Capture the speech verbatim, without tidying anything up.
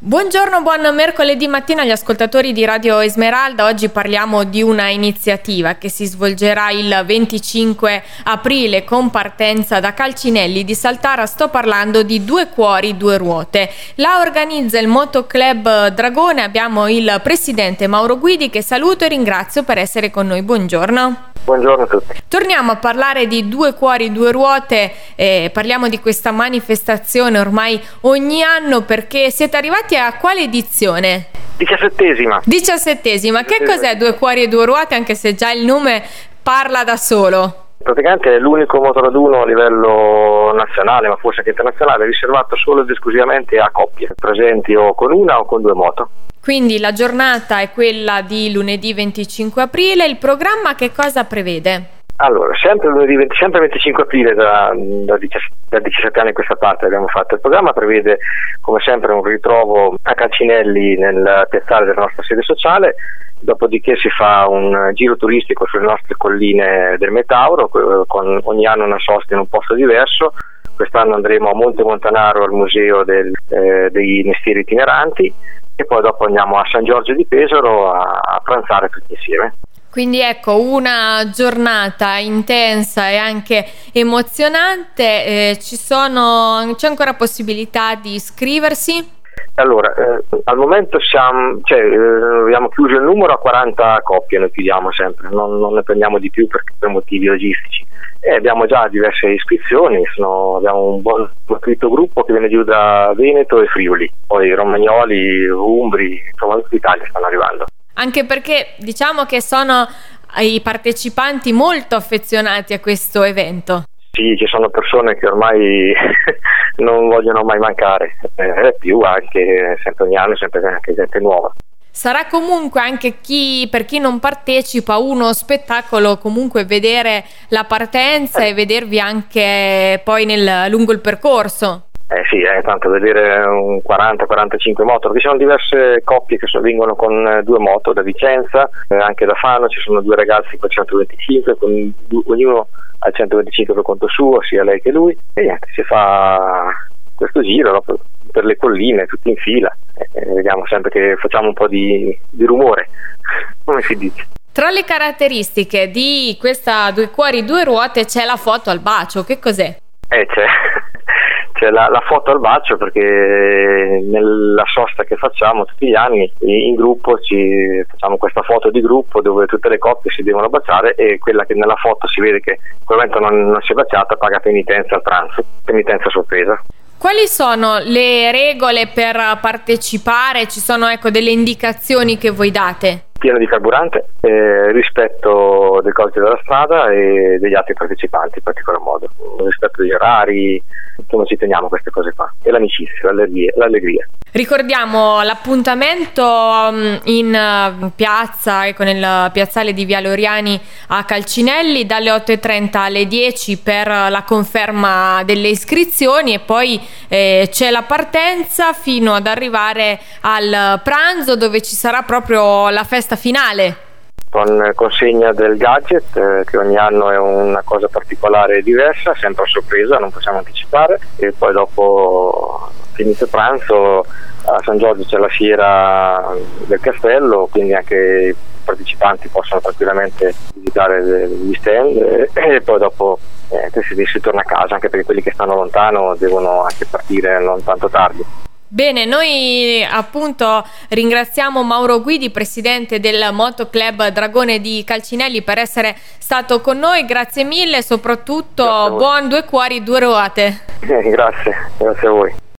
Buongiorno, buon mercoledì mattina agli ascoltatori di Radio Esmeralda. Oggi parliamo di una iniziativa che si svolgerà il venticinque aprile con partenza da Calcinelli di Saltara. Sto parlando di Due Cuori, Due Ruote. La organizza il Motoclub Dragone. Abbiamo il presidente Mauro Guidi, che saluto e ringrazio per essere con noi. Buongiorno. Buongiorno a tutti. Torniamo a parlare di Due Cuori, Due Ruote, eh, parliamo di questa manifestazione ormai ogni anno, perché siete arrivati a quale edizione? Diciassettesima. Diciassettesima. Che cos'è Due Cuori e Due Ruote, anche se già il nome parla da solo? Praticamente è l'unico motoraduno a livello nazionale, ma forse anche internazionale, riservato solo ed esclusivamente a coppie, presenti o con una o con due moto. Quindi la giornata è quella di lunedì venticinque aprile. Il programma che cosa prevede? Allora, sempre lunedì venti, sempre venticinque aprile, da, da, diciassette, da diciassette anni a questa parte abbiamo fatto. Il programma prevede come sempre un ritrovo a Calcinelli nel piazzale della nostra sede sociale, dopodiché si fa un giro turistico sulle nostre colline del Metauro, con ogni anno una sosta in un posto diverso. Quest'anno andremo a Monte Montanaro al museo del, eh, dei mestieri itineranti, e poi dopo andiamo a San Giorgio di Pesaro a, a pranzare tutti insieme. Quindi ecco, una giornata intensa e anche emozionante. Eh, ci sono, c'è ancora possibilità di iscriversi? Allora, eh, al momento siamo, cioè, eh, abbiamo chiuso il numero a quaranta coppie, noi chiudiamo sempre, non, non ne prendiamo di più perché per motivi logistici. E abbiamo già diverse iscrizioni, sono, abbiamo un buon iscritto gruppo che viene giù da Veneto e Friuli, poi romagnoli, umbri, insomma tutta Italia stanno arrivando. Anche perché diciamo che sono i partecipanti molto affezionati a questo evento. Sì, ci sono persone che ormai non vogliono mai mancare, eh, più anche sempre ogni anno, sempre anche gente nuova. Sarà comunque anche chi, per chi non partecipa, uno spettacolo comunque vedere la partenza e vedervi anche poi nel, lungo il percorso. Eh sì, è tanto vedere un quaranta quarantacinque moto, perché ci sono diverse coppie che sono, vengono con due moto da Vicenza, eh, anche da Fano ci sono due ragazzi con centoventicinque, con due, ognuno al centoventicinque per conto suo, sia lei che lui, e niente, si fa questo giro no, per, per le colline, tutti in fila, e vediamo sempre che facciamo un po' di, di rumore, come si dice. Tra le caratteristiche di questa Due Cuori, Due Ruote c'è la foto al bacio. Che cos'è? Eh c'è, c'è la, la foto al bacio, perché nella sosta che facciamo tutti gli anni in gruppo ci facciamo questa foto di gruppo dove tutte le coppie si devono baciare, e quella che nella foto si vede che in quel momento non, non si è baciata paga penitenza al pranzo, penitenza sorpresa. Quali sono le regole per partecipare? Ci sono ecco delle indicazioni che voi date? Pieno di carburante, eh, rispetto del codice della strada e degli altri partecipanti in particolar modo, rispetto degli orari, come ci teniamo queste cose qua, e l'amicizia, l'allegria, l'allegria. Ricordiamo l'appuntamento in piazza, ecco, nel piazzale di Via Loriani a Calcinelli dalle otto e trenta alle dieci per la conferma delle iscrizioni, e poi eh, c'è la partenza fino ad arrivare al pranzo, dove ci sarà proprio la festa finale. Con consegna del gadget, eh, che ogni anno è una cosa particolare e diversa, sempre a sorpresa, non possiamo anticipare, e poi dopo finito il pranzo a San Giorgio c'è la fiera del castello, quindi anche i partecipanti possono tranquillamente visitare gli stand, e, e poi dopo eh, si, si torna a casa, anche perché quelli che stanno lontano devono anche partire non tanto tardi. Bene, noi appunto ringraziamo Mauro Guidi, presidente del Motoclub Dragone di Calcinelli, per essere stato con noi. Grazie mille, soprattutto buon Due Cuori, Due Ruote. Grazie, grazie a voi.